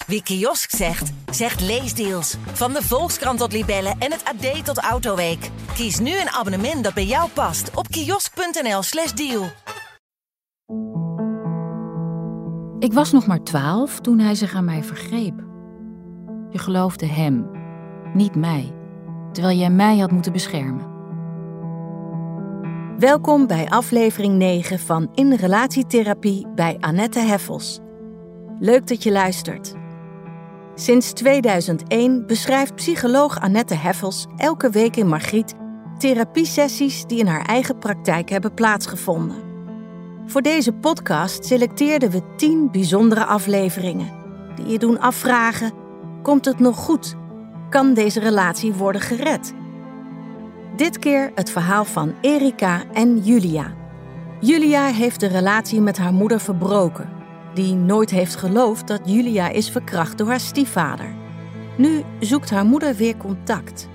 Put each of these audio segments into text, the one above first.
Wie kiosk zegt, zegt leesdeals. Van de Volkskrant tot Libellen en het AD tot Autoweek. Kies nu een abonnement dat bij jou past op kiosk.nl/deal. Ik was nog maar 12 toen hij zich aan mij vergreep. Je geloofde hem, niet mij, terwijl jij mij had moeten beschermen. Welkom bij aflevering 9 van In Relatietherapie bij Annette Heffels. Leuk dat je luistert. Sinds 2001 beschrijft psycholoog Annette Heffels elke week in Margriet therapiesessies die in haar eigen praktijk hebben plaatsgevonden. Voor deze podcast selecteerden we 10 bijzondere afleveringen die je doen afvragen: komt het nog goed? Kan deze relatie worden gered? Dit keer het verhaal van Erika en Julia. Julia heeft de relatie met haar moeder verbroken, die nooit heeft geloofd dat Julia is verkracht door haar stiefvader. Nu zoekt haar moeder weer contact.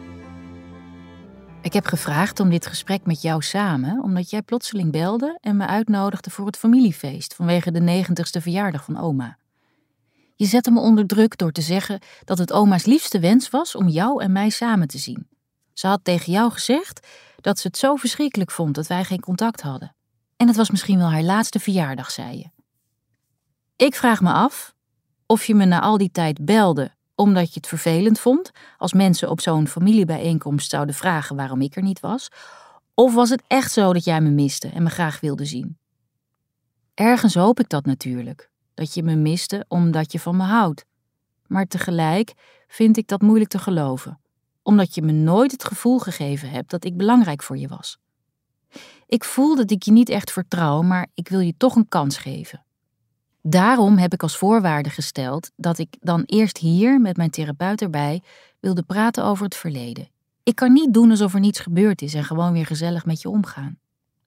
Ik heb gevraagd om dit gesprek met jou samen, omdat jij plotseling belde en me uitnodigde voor het familiefeest vanwege de 90ste verjaardag van oma. Je zette me onder druk door te zeggen dat het oma's liefste wens was om jou en mij samen te zien. Ze had tegen jou gezegd dat ze het zo verschrikkelijk vond dat wij geen contact hadden. En het was misschien wel haar laatste verjaardag, zei je. Ik vraag me af of je me na al die tijd belde omdat je het vervelend vond als mensen op zo'n familiebijeenkomst zouden vragen waarom ik er niet was, of was het echt zo dat jij me miste en me graag wilde zien? Ergens hoop ik dat natuurlijk, dat je me miste omdat je van me houdt. Maar tegelijk vind ik dat moeilijk te geloven, omdat je me nooit het gevoel gegeven hebt dat ik belangrijk voor je was. Ik voel dat ik je niet echt vertrouw, maar ik wil je toch een kans geven. Daarom heb ik als voorwaarde gesteld dat ik dan eerst hier met mijn therapeut erbij wilde praten over het verleden. Ik kan niet doen alsof er niets gebeurd is en gewoon weer gezellig met je omgaan.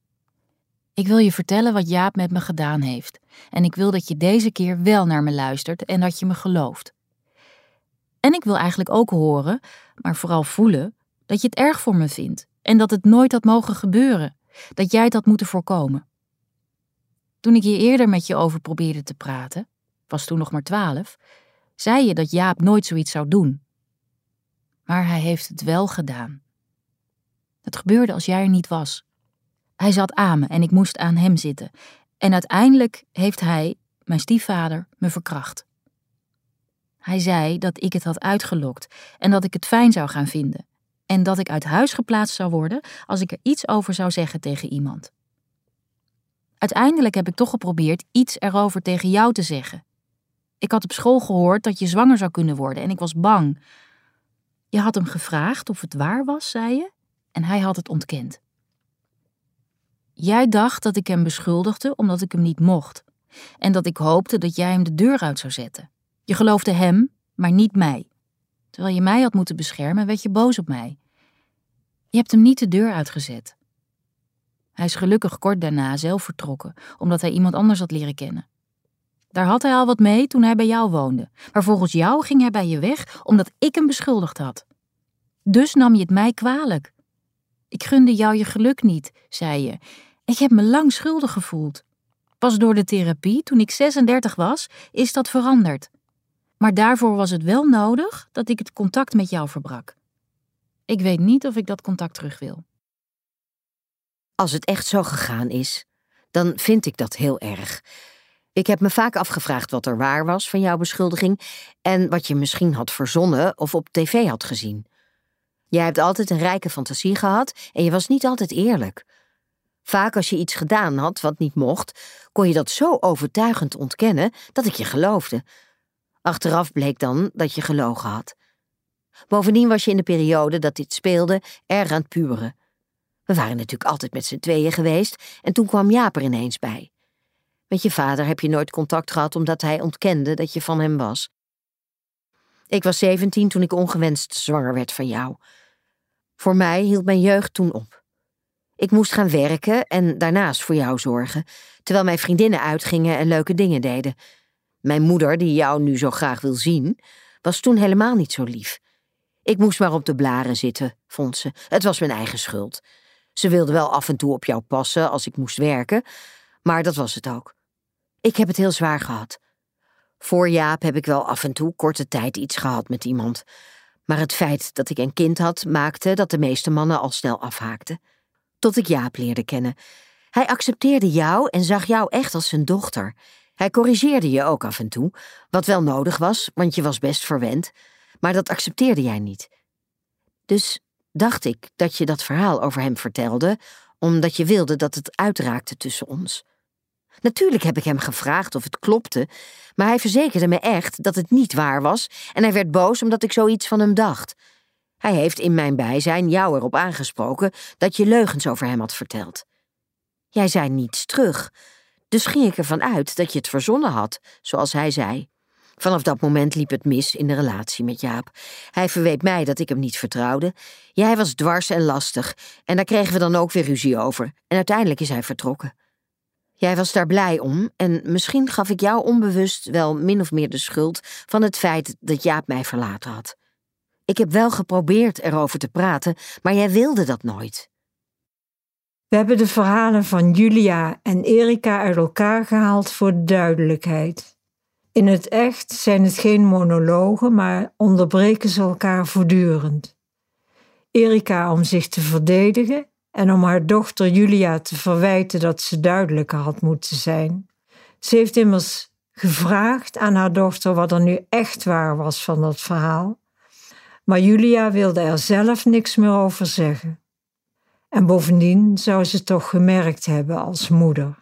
Ik wil je vertellen wat Jaap met me gedaan heeft. En ik wil dat je deze keer wel naar me luistert en dat je me gelooft. En ik wil eigenlijk ook horen, maar vooral voelen, dat je het erg voor me vindt. En dat het nooit had mogen gebeuren. Dat jij het had moeten voorkomen. Toen ik hier eerder met je over probeerde te praten, was toen nog maar 12, zei je dat Jaap nooit zoiets zou doen. Maar hij heeft het wel gedaan. Het gebeurde als jij er niet was. Hij zat aan me en ik moest aan hem zitten. En uiteindelijk heeft hij, mijn stiefvader, me verkracht. Hij zei dat ik het had uitgelokt en dat ik het fijn zou gaan vinden. En dat ik uit huis geplaatst zou worden als ik er iets over zou zeggen tegen iemand. Uiteindelijk heb ik toch geprobeerd iets erover tegen jou te zeggen. Ik had op school gehoord dat je zwanger zou kunnen worden en ik was bang. Je had hem gevraagd of het waar was, zei je, en hij had het ontkend. Jij dacht dat ik hem beschuldigde omdat ik hem niet mocht en dat ik hoopte dat jij hem de deur uit zou zetten. Je geloofde hem, maar niet mij. Terwijl je mij had moeten beschermen, werd je boos op mij. Je hebt hem niet de deur uitgezet. Hij is gelukkig kort daarna zelf vertrokken, omdat hij iemand anders had leren kennen. Daar had hij al wat mee toen hij bij jou woonde. Maar volgens jou ging hij bij je weg, omdat ik hem beschuldigd had. Dus nam je het mij kwalijk. Ik gunde jou je geluk niet, zei je. Ik heb me lang schuldig gevoeld. Pas door de therapie, toen ik 36 was, is dat veranderd. Maar daarvoor was het wel nodig dat ik het contact met jou verbrak. Ik weet niet of ik dat contact terug wil. Als het echt zo gegaan is, dan vind ik dat heel erg. Ik heb me vaak afgevraagd wat er waar was van jouw beschuldiging en wat je misschien had verzonnen of op tv had gezien. Jij hebt altijd een rijke fantasie gehad en je was niet altijd eerlijk. Vaak als je iets gedaan had wat niet mocht, kon je dat zo overtuigend ontkennen dat ik je geloofde. Achteraf bleek dan dat je gelogen had. Bovendien was je in de periode dat dit speelde erg aan het puberen. We waren natuurlijk altijd met z'n tweeën geweest en toen kwam Jaap er ineens bij. Met je vader heb je nooit contact gehad omdat hij ontkende dat je van hem was. Ik was 17 toen ik ongewenst zwanger werd van jou. Voor mij hield mijn jeugd toen op. Ik moest gaan werken en daarnaast voor jou zorgen, terwijl mijn vriendinnen uitgingen en leuke dingen deden. Mijn moeder, die jou nu zo graag wil zien, was toen helemaal niet zo lief. Ik moest maar op de blaren zitten, vond ze. Het was mijn eigen schuld. Ze wilde wel af en toe op jou passen als ik moest werken, maar dat was het ook. Ik heb het heel zwaar gehad. Voor Jaap heb ik wel af en toe korte tijd iets gehad met iemand. Maar het feit dat ik een kind had, maakte dat de meeste mannen al snel afhaakten. Tot ik Jaap leerde kennen. Hij accepteerde jou en zag jou echt als zijn dochter. Hij corrigeerde je ook af en toe, wat wel nodig was, want je was best verwend. Maar dat accepteerde jij niet. Dus dacht ik dat je dat verhaal over hem vertelde, omdat je wilde dat het uitraakte tussen ons. Natuurlijk heb ik hem gevraagd of het klopte, maar hij verzekerde me echt dat het niet waar was en hij werd boos omdat ik zoiets van hem dacht. Hij heeft in mijn bijzijn jou erop aangesproken dat je leugens over hem had verteld. Jij zei niets terug, dus ging ik ervan uit dat je het verzonnen had, zoals hij zei. Vanaf dat moment liep het mis in de relatie met Jaap. Hij verweet mij dat ik hem niet vertrouwde. Jij was dwars en lastig en daar kregen we dan ook weer ruzie over. En uiteindelijk is hij vertrokken. Jij was daar blij om en misschien gaf ik jou onbewust wel min of meer de schuld van het feit dat Jaap mij verlaten had. Ik heb wel geprobeerd erover te praten, maar jij wilde dat nooit. We hebben de verhalen van Julia en Erika uit elkaar gehaald voor de duidelijkheid. In het echt zijn het geen monologen, maar onderbreken ze elkaar voortdurend. Erika om zich te verdedigen en om haar dochter Julia te verwijten dat ze duidelijker had moeten zijn. Ze heeft immers gevraagd aan haar dochter wat er nu echt waar was van dat verhaal, maar Julia wilde er zelf niks meer over zeggen. En bovendien zou ze toch gemerkt hebben als moeder.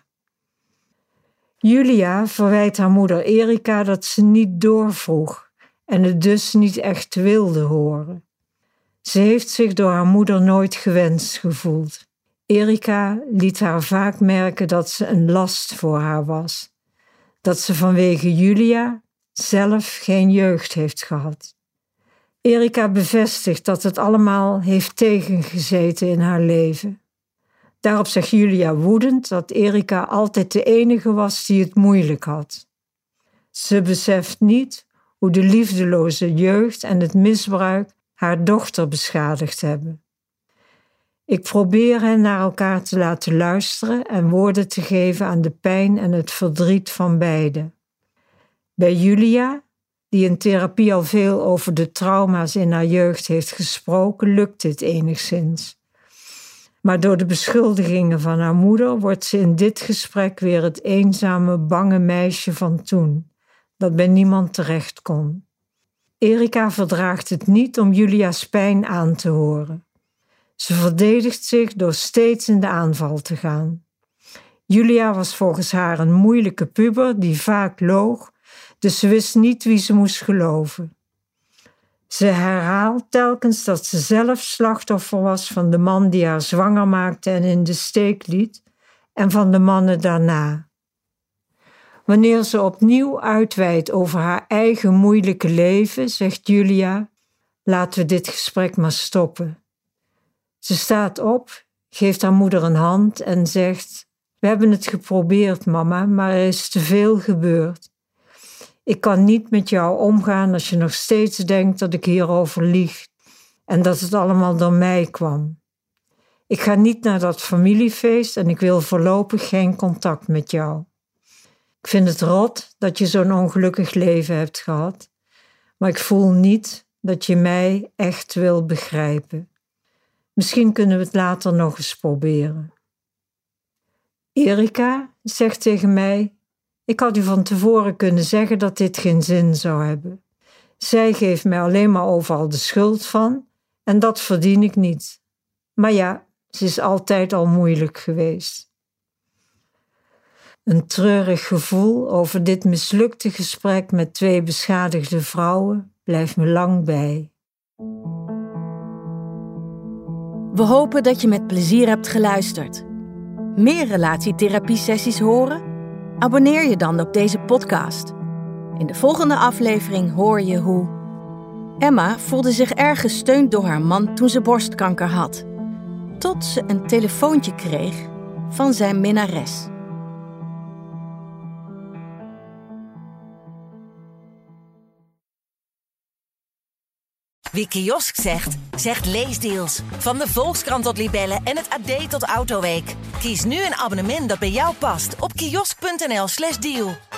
Julia verwijt haar moeder Erika dat ze niet doorvroeg en het dus niet echt wilde horen. Ze heeft zich door haar moeder nooit gewenst gevoeld. Erika liet haar vaak merken dat ze een last voor haar was. Dat ze vanwege Julia zelf geen jeugd heeft gehad. Erika bevestigt dat het allemaal heeft tegengezeten in haar leven. Daarop zegt Julia woedend dat Erika altijd de enige was die het moeilijk had. Ze beseft niet hoe de liefdeloze jeugd en het misbruik haar dochter beschadigd hebben. Ik probeer hen naar elkaar te laten luisteren en woorden te geven aan de pijn en het verdriet van beiden. Bij Julia, die in therapie al veel over de trauma's in haar jeugd heeft gesproken, lukt dit enigszins. Maar door de beschuldigingen van haar moeder wordt ze in dit gesprek weer het eenzame, bange meisje van toen, dat bij niemand terecht kon. Erika verdraagt het niet om Julia's pijn aan te horen. Ze verdedigt zich door steeds in de aanval te gaan. Julia was volgens haar een moeilijke puber die vaak loog, dus ze wist niet wie ze moest geloven. Ze herhaalt telkens dat ze zelf slachtoffer was van de man die haar zwanger maakte en in de steek liet, en van de mannen daarna. Wanneer ze opnieuw uitweidt over haar eigen moeilijke leven, zegt Julia: laten we dit gesprek maar stoppen. Ze staat op, geeft haar moeder een hand en zegt: we hebben het geprobeerd, mama, maar er is te veel gebeurd. Ik kan niet met jou omgaan als je nog steeds denkt dat ik hierover lieg en dat het allemaal door mij kwam. Ik ga niet naar dat familiefeest en ik wil voorlopig geen contact met jou. Ik vind het rot dat je zo'n ongelukkig leven hebt gehad, maar ik voel niet dat je mij echt wil begrijpen. Misschien kunnen we het later nog eens proberen. Erika zegt tegen mij: ik had u van tevoren kunnen zeggen dat dit geen zin zou hebben. Zij geeft mij alleen maar overal de schuld van en dat verdien ik niet. Maar ja, ze is altijd al moeilijk geweest. Een treurig gevoel over dit mislukte gesprek met twee beschadigde vrouwen blijft me lang bij. We hopen dat je met plezier hebt geluisterd. Meer relatietherapiesessies horen? Abonneer je dan op deze podcast. In de volgende aflevering hoor je hoe Emma voelde zich erg gesteund door haar man toen ze borstkanker had. Tot ze een telefoontje kreeg van zijn minnares. Wie kiosk zegt, zegt leesdeals. Van de Volkskrant tot Libellen en het AD tot Autoweek. Kies nu een abonnement dat bij jou past op kiosk.nl/deal.